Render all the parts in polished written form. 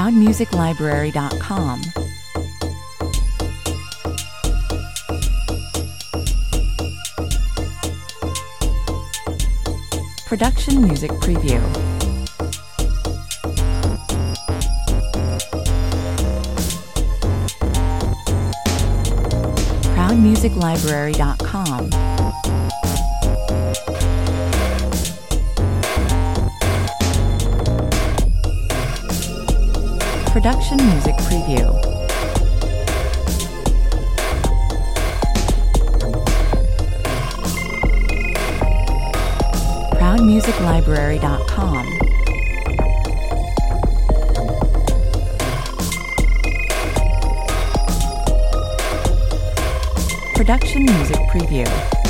ProudMusicLibrary.com. Production Music Preview. ProudMusicLibrary.com. Production Music Preview. ProudMusicLibrary.com. Production Music Preview.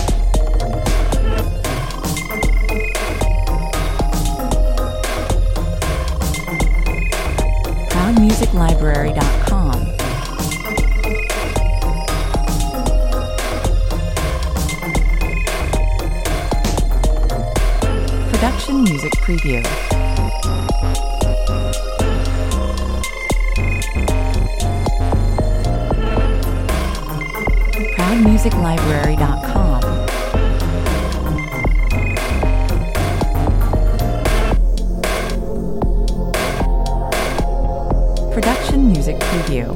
ProudMusicLibrary.com. Production Music Preview. ProudMusicLibrary.com. Production Music Preview.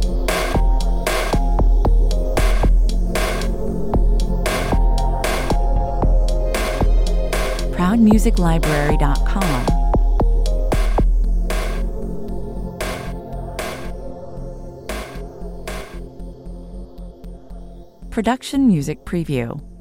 ProudMusicLibrary.com. Production Music Preview.